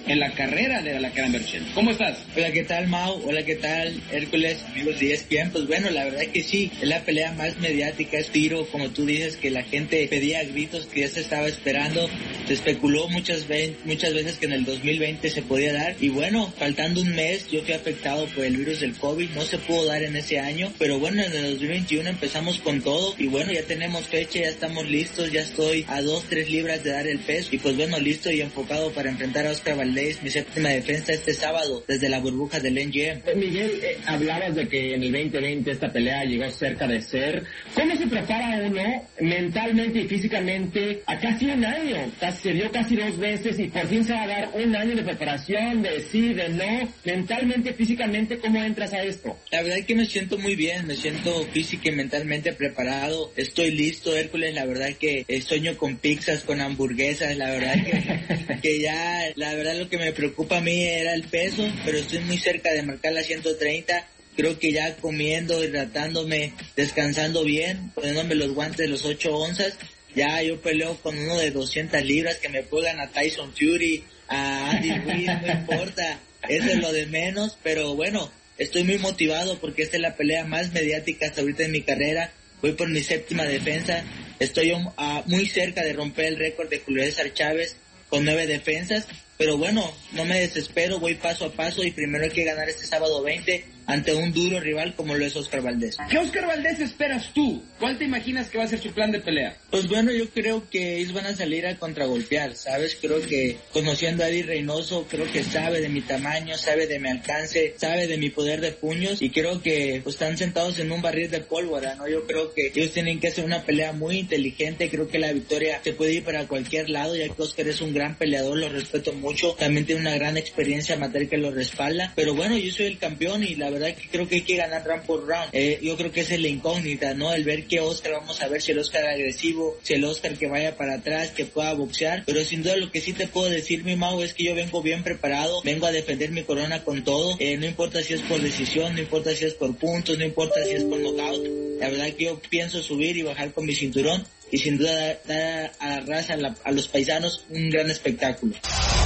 Speaker 14: en la carrera de la Gran Berchelt. ¿Cómo estás?
Speaker 15: Hola, ¿qué tal, Mau? Hola, ¿qué tal, Hércules? Amigos de ESPN. Pues bueno, la verdad que sí, es la pelea más mediática, es tiro, como tú dices, que la gente pedía a gritos, que ya se estaba esperando. Se especuló muchas veces que en el 2020 se podía dar. Y bueno, faltando un mes, yo fui afectado por el virus del COVID, no se pudo dar en ese año. Pero bueno, en el 2021 empezamos con todo. Y bueno, ya tenemos fecha, ya estamos listos, ya estoy a 2-3 libras de dar el peso. Y pues bueno, listo y enfocado para enfrentar a Oscar Valdés, mi séptima defensa este sábado, desde la burbuja del NGM.
Speaker 16: Miguel, hablabas de que en el 2020 esta pelea llegó cerca de ser. ¿Cómo se prepara uno mentalmente y físicamente a casi un año? Se dio casi 2 veces y por fin se va a dar un año de preparación, de sí, de no. Mentalmente, físicamente, ¿cómo entras a esto?
Speaker 15: La verdad es que me siento muy bien, me siento física y mentalmente preparado. Estoy listo, Hércules, la verdad que sueño con pizzas, con hamburguesas, la verdad que ya, la verdad lo que me preocupa a mí era el peso, pero estoy muy cerca de marcar las 130. Creo que ya comiendo, hidratándome, descansando bien, poniéndome los guantes de los 8 onzas, ya yo peleo con uno de 200 libras que me pongan a Tyson Fury, a Andy Ruiz, no importa, eso es lo de menos, pero bueno, estoy muy motivado porque esta es la pelea más mediática hasta ahorita en mi carrera. Voy por mi séptima defensa, estoy muy cerca de romper el récord de Julio César Chávez con 9 defensas, pero bueno, no me desespero, voy paso a paso y primero hay que ganar este sábado 20 ante un duro rival como lo es Oscar Valdés.
Speaker 14: ¿Qué Oscar Valdés esperas tú? ¿Cuál te imaginas que va a ser su plan de pelea?
Speaker 15: Pues bueno, yo creo que ellos van a salir a contragolpear, ¿sabes? Creo que conociendo a Eddie Reynoso, creo que sabe de mi tamaño, sabe de mi alcance, sabe de mi poder de puños y creo que pues, están sentados en un barril de pólvora, ¿no? Yo creo que ellos tienen que hacer una pelea muy inteligente, creo que la victoria se puede ir para cualquier lado, ya que Oscar es un gran peleador, lo respeto mucho, también tiene una gran experiencia amateur que lo respalda, pero bueno, yo soy el campeón y la verdad que creo que hay que ganar round por round. Yo creo que esa es la incógnita, ¿no? El ver qué Oscar, vamos a ver si el Oscar agresivo, si el Oscar que vaya para atrás, que pueda boxear, pero sin duda lo que sí te puedo decir, mi Mau, es que yo vengo bien preparado, vengo a defender mi corona con todo, no importa si es por decisión, no importa si es por puntos, no importa si es por knockout, la verdad que yo pienso subir y bajar con mi cinturón y sin duda dar a la raza, a los paisanos, un gran espectáculo.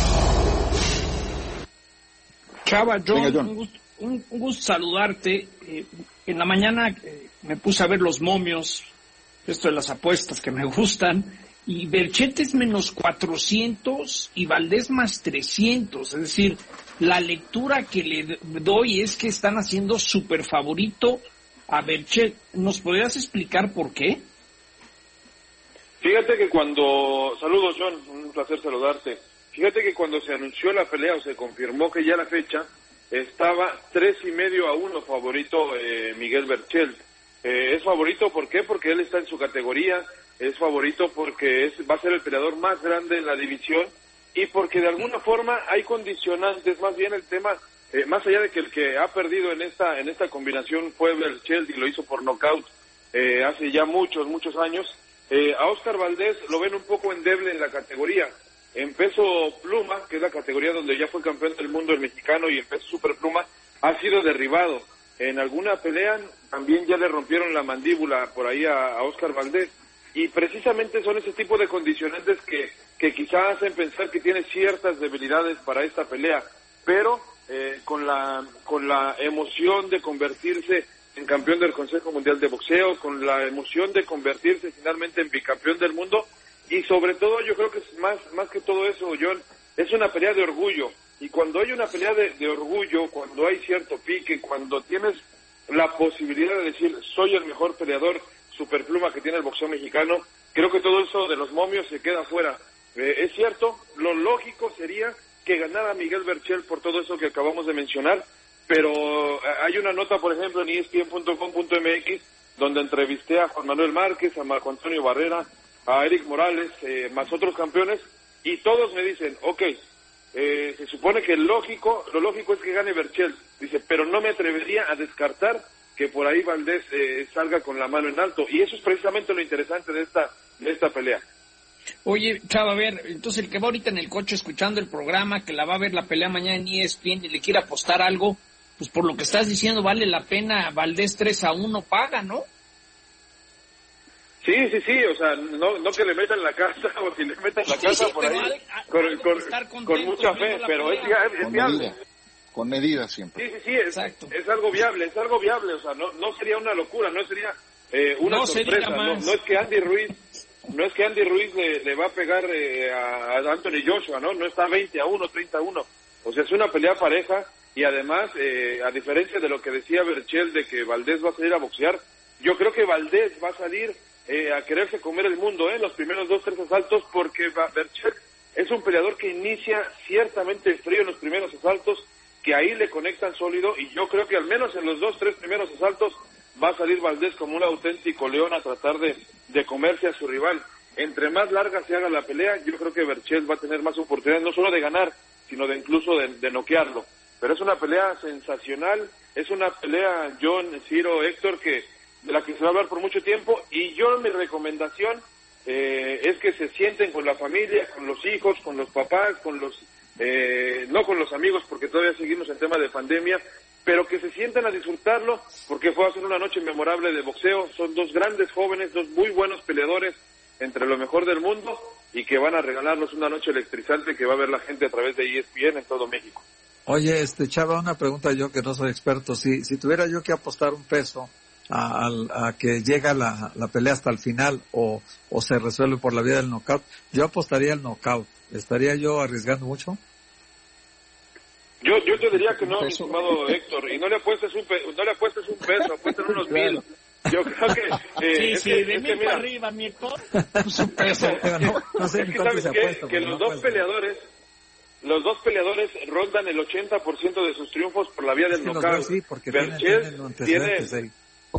Speaker 5: Chava, John, un gusto saludarte. En la mañana me puse a ver los momios, esto de las apuestas que me gustan, y Berchelt es menos 400 y Valdés más 300, es decir, la lectura que le doy es que están haciendo súper favorito a Berchelt. ¿Nos podrías explicar por qué?
Speaker 13: Fíjate que saludos John, un placer saludarte. Fíjate que cuando se anunció la pelea o se confirmó que ya la fecha, estaba 3.5-1 favorito Miguel Berchelt. Es favorito, ¿por qué? Porque él está en su categoría, es favorito porque va a ser el peleador más grande en la división y porque de alguna forma hay condicionantes, más bien el tema, más allá de que el que ha perdido en esta combinación fue Berchelt y lo hizo por nocaut hace ya muchos años, a Oscar Valdés lo ven un poco endeble en la categoría. En peso pluma, que es la categoría donde ya fue campeón del mundo el mexicano, y en peso superpluma ha sido derribado. En alguna pelea también ya le rompieron la mandíbula por ahí a Oscar Valdés. Y precisamente son ese tipo de condicionantes que quizás hacen pensar que tiene ciertas debilidades para esta pelea. Pero con la emoción de convertirse en campeón del Consejo Mundial de Boxeo, con la emoción de convertirse finalmente en bicampeón del mundo, y sobre todo yo creo que es más que todo eso, John, es una pelea de orgullo. Y cuando hay una pelea de orgullo, cuando hay cierto pique, cuando tienes la posibilidad de decir soy el mejor peleador superpluma que tiene el boxeo mexicano, creo que todo eso de los momios se queda fuera. Es cierto, lo lógico sería que ganara Miguel Berchelt por todo eso que acabamos de mencionar, pero hay una nota, por ejemplo, en ESPN.com.mx, donde entrevisté a Juan Manuel Márquez, a Marco Antonio Barrera, a Eric Morales, más otros campeones, y todos me dicen, se supone que lo lógico es que gane Berchelt, dice, pero no me atrevería a descartar que por ahí Valdés salga con la mano en alto, y eso es precisamente lo interesante de esta pelea.
Speaker 5: Oye, Chava, a ver, entonces el que va ahorita en el coche escuchando el programa, que la va a ver la pelea mañana en ESPN y le quiere apostar algo, pues por lo que estás diciendo vale la pena Valdés 3-1 paga, ¿no?
Speaker 13: Sí, o sea, no que le metan la casa o si le metan la casa por ahí con mucha fe, pero es viable.
Speaker 3: Con medidas siempre.
Speaker 13: Sí, es algo viable, o sea, no sería una locura, no sería una sorpresa, no es que Andy Ruiz le va a pegar a Anthony Joshua, no está 20-1, 30-1, o sea, es una pelea pareja y además, a diferencia de lo que decía Berchel de que Valdés va a salir a boxear, yo creo que Valdés va a salir a quererse comer el mundo los primeros 2-3 asaltos, porque Berchel es un peleador que inicia ciertamente frío en los primeros asaltos, que ahí le conectan sólido, y yo creo que al menos en los 2-3 primeros asaltos va a salir Valdés como un auténtico león a tratar de comerse a su rival. Entre más larga se haga la pelea, yo creo que Berchel va a tener más oportunidades, no solo de ganar, sino de incluso de noquearlo. Pero es una pelea sensacional, es una pelea, John, Ciro, Héctor, de la que se va a hablar por mucho tiempo, y yo mi recomendación es que se sienten con la familia, con los hijos, con los papás, no con los amigos, porque todavía seguimos en tema de pandemia, pero que se sientan a disfrutarlo, porque va a ser una noche memorable de boxeo. Son dos grandes jóvenes, dos muy buenos peleadores, entre lo mejor del mundo, y que van a regalarnos una noche electrizante que va a ver la gente a través de ESPN en todo México.
Speaker 7: Oye, Chava, una pregunta yo que no soy experto. Si tuviera yo que apostar un peso a que llega la pelea hasta el final o se resuelve por la vía del knockout, yo apostaría al knockout. ¿Estaría yo arriesgando mucho?
Speaker 13: Yo te diría que no, mi estimado Héctor, y no le apuestes un peso, apuestan unos 1,000. Yo creo que
Speaker 5: de mí para arriba, mi Héctor, pues un peso.
Speaker 7: No sé,
Speaker 13: es que sabes que los dos peleadores rondan el 80% de sus triunfos por la vía del knockout.
Speaker 7: Sí, porque Berchel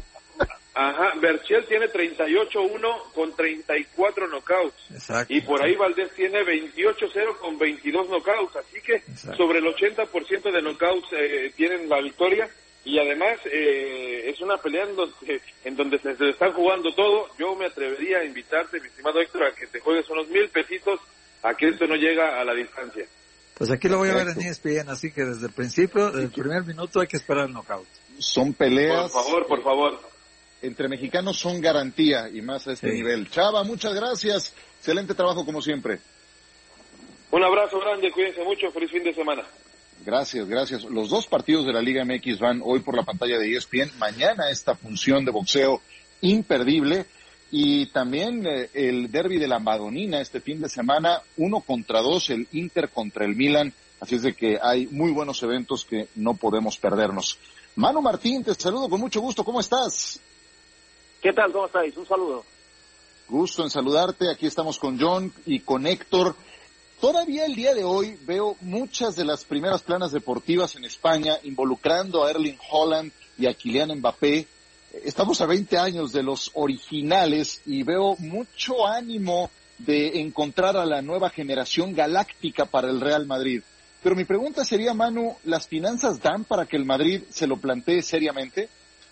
Speaker 13: Berchel tiene 38-1 con 34 knockouts.
Speaker 7: Exacto.
Speaker 13: Y por ahí Valdés tiene 28-0 con 22 knockouts. Así que sobre el 80% de knockouts tienen la victoria. Y además es una pelea en donde se están jugando todo. Yo me atrevería a invitarte, mi estimado Héctor, a que te juegues unos 1,000 pesitos, a que esto no llega a la distancia.
Speaker 7: Pues aquí lo voy a ver en ESPN, así que desde el principio, desde el primer minuto hay que esperar el knockout.
Speaker 3: Son peleas.
Speaker 13: Por favor.
Speaker 3: Entre mexicanos son garantía, y más a este nivel. Chava, muchas gracias. Excelente trabajo como siempre.
Speaker 13: Un abrazo grande, cuídense mucho, feliz fin de semana.
Speaker 3: Gracias. Los dos partidos de la Liga MX van hoy por la pantalla de ESPN. Mañana esta función de boxeo imperdible. Y también el derbi de la Madonina este fin de semana, 1-2, el Inter contra el Milan. Así es de que hay muy buenos eventos que no podemos perdernos. Manu Martín, te saludo con mucho gusto. ¿Cómo estás?
Speaker 17: ¿Qué tal? ¿Cómo estáis? Un saludo.
Speaker 3: Gusto en saludarte. Aquí estamos con John y con Héctor. Todavía el día de hoy veo muchas de las primeras planas deportivas en España involucrando a Erling Haaland y a Kylian Mbappé. Estamos a 20 años de los originales y veo mucho ánimo de encontrar a la nueva generación galáctica para el Real Madrid. Pero mi pregunta sería, Manu, ¿las finanzas dan para que el Madrid se lo plantee seriamente?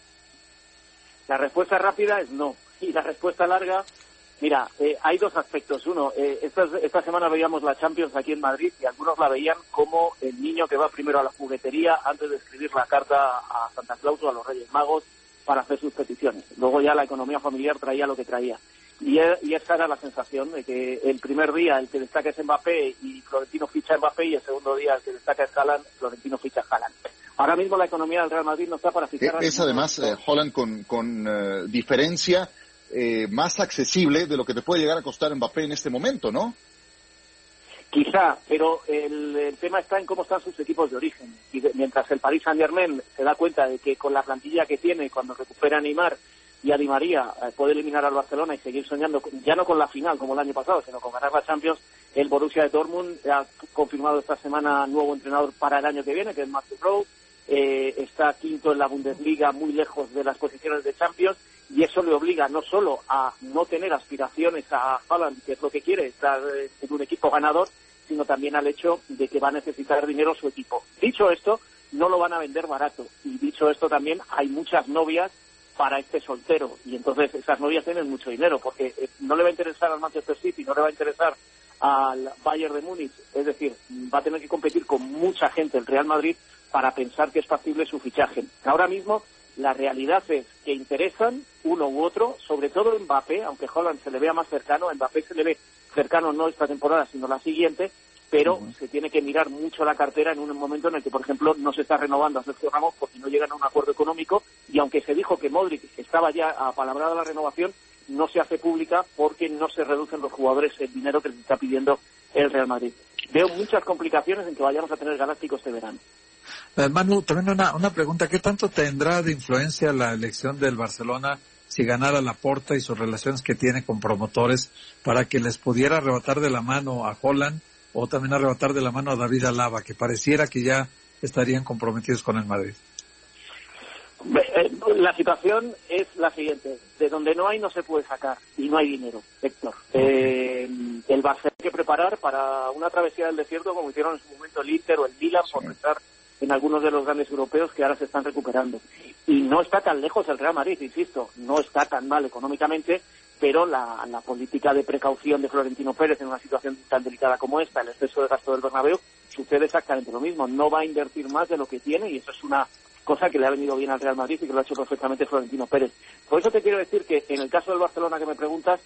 Speaker 17: La respuesta rápida es no. Y la respuesta larga, mira, hay dos aspectos. Uno, esta semana veíamos la Champions aquí en Madrid y algunos la veían como el niño que va primero a la juguetería antes de escribir la carta a Santa Claus o a los Reyes Magos para hacer sus peticiones. Luego ya la economía familiar traía lo que traía. Y esa era la sensación de que el primer día el que destaca es Mbappé y Florentino ficha a Mbappé, y el segundo día el que destaca es Haaland, Florentino ficha a Haaland. Ahora mismo la economía del Real Madrid no está para fichar.
Speaker 3: Es además Haaland con diferencia más accesible de lo que te puede llegar a costar Mbappé en este momento, ¿no?
Speaker 17: Quizá, pero el tema está en cómo están sus equipos de origen. Y mientras el Paris Saint-Germain se da cuenta de que con la plantilla que tiene, cuando recupera a Neymar y a Di María, puede eliminar al Barcelona y seguir soñando, ya no con la final como el año pasado, sino con ganar la Champions, el Borussia de Dortmund ha confirmado esta semana nuevo entrenador para el año que viene, que es Marco Rose. Está quinto en la Bundesliga, muy lejos de las posiciones de Champions, y eso le obliga no solo a no tener aspiraciones a Haaland, que es lo que quiere, estar en un equipo ganador, sino también al hecho de que va a necesitar dinero su equipo. Dicho esto, no lo van a vender barato, y dicho esto también hay muchas novias para este soltero, y entonces esas novias tienen mucho dinero, porque no le va a interesar al Manchester City, no le va a interesar al Bayern de Múnich, es decir, va a tener que competir con mucha gente el Real Madrid para pensar que es factible su fichaje. Ahora mismo La realidad es que interesan uno u otro, sobre todo Mbappé, aunque Haaland se le vea más cercano, Mbappé se le ve cercano no esta temporada, sino la siguiente, pero se tiene que mirar mucho la cartera en un momento en el que, por ejemplo, no se está renovando a Sergio Ramos porque no llegan a un acuerdo económico, y aunque se dijo que Modric estaba ya apalabrada la renovación, no se hace pública porque no se reducen los jugadores el dinero que les está pidiendo el Real Madrid. Veo muchas complicaciones en que vayamos a tener Galácticos este verano.
Speaker 7: Manu, también una pregunta. ¿Qué tanto tendrá de influencia la elección del Barcelona si ganara Laporta y sus relaciones que tiene con promotores para que les pudiera arrebatar de la mano a Haaland o también arrebatar de la mano a David Alaba, que pareciera que ya estarían comprometidos con el Madrid?
Speaker 17: La situación es la siguiente: de donde no hay no se puede sacar, y no hay dinero, Héctor. El Barça hay que preparar para una travesía del desierto como hicieron en su momento el Inter o el Milan, por pensar en algunos de los grandes europeos que ahora se están recuperando. Y no está tan lejos el Real Madrid, insisto, no está tan mal económicamente, pero la política de precaución de Florentino Pérez en una situación tan delicada como esta, el exceso de gasto del Bernabéu, sucede exactamente lo mismo. No va a invertir más de lo que tiene, y eso es una cosa que le ha venido bien al Real Madrid y que lo ha hecho perfectamente Florentino Pérez. Por eso te quiero decir que en el caso del Barcelona que me preguntas,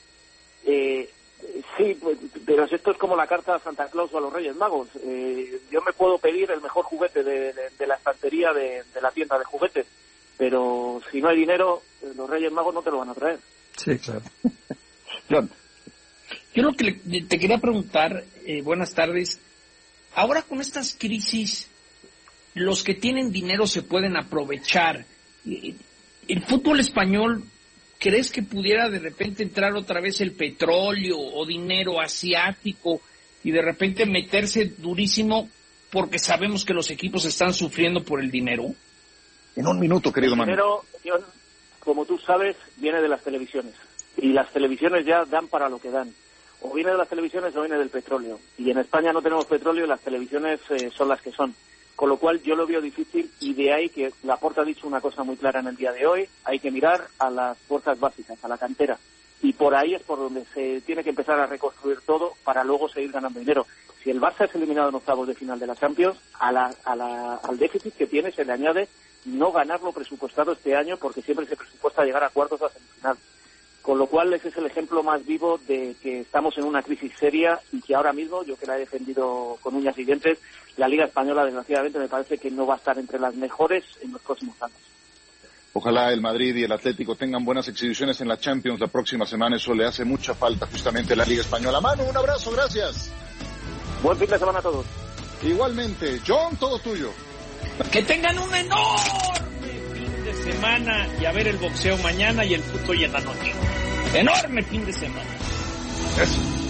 Speaker 17: sí, pues, pero esto es como la carta a Santa Claus o a los Reyes Magos. Yo me puedo pedir el mejor juguete de la estantería de la tienda de juguetes, pero si no hay dinero, los Reyes Magos no te lo van a traer.
Speaker 7: Sí, claro.
Speaker 5: Yo lo que te quería preguntar, buenas tardes, ahora con estas crisis, los que tienen dinero se pueden aprovechar. El fútbol español, ¿crees que pudiera de repente entrar otra vez el petróleo o dinero asiático y de repente meterse durísimo porque sabemos que los equipos están sufriendo por el dinero?
Speaker 3: En un minuto, querido Manu.
Speaker 17: El dinero, como tú sabes, viene de las televisiones. Y las televisiones ya dan para lo que dan. O viene de las televisiones o viene del petróleo. Y en España no tenemos petróleo y las televisiones son las que son. Con lo cual yo lo veo difícil, y de ahí que Laporta ha dicho una cosa muy clara en el día de hoy: hay que mirar a las fuerzas básicas, a la cantera, y por ahí es por donde se tiene que empezar a reconstruir todo para luego seguir ganando dinero. Si el Barça es eliminado en octavos de final de la Champions, al déficit que tiene se le añade no ganar lo presupuestado este año, porque siempre se presupuesta llegar a cuartos a semifinal. Con lo cual ese es el ejemplo más vivo de que estamos en una crisis seria, y que ahora mismo, yo que la he defendido con uñas y dientes, la Liga Española desgraciadamente me parece que no va a estar entre las mejores en los próximos años.
Speaker 3: Ojalá el Madrid y el Atlético tengan buenas exhibiciones en la Champions la próxima semana. Eso le hace mucha falta justamente a la Liga Española. Manu, un abrazo, gracias.
Speaker 17: Buen fin de semana a todos.
Speaker 3: Igualmente. John, todo tuyo.
Speaker 5: Que tengan un enorme fin de semana, y a ver el boxeo mañana y el fútbol en la noche. Enorme fin de semana.
Speaker 3: Eso.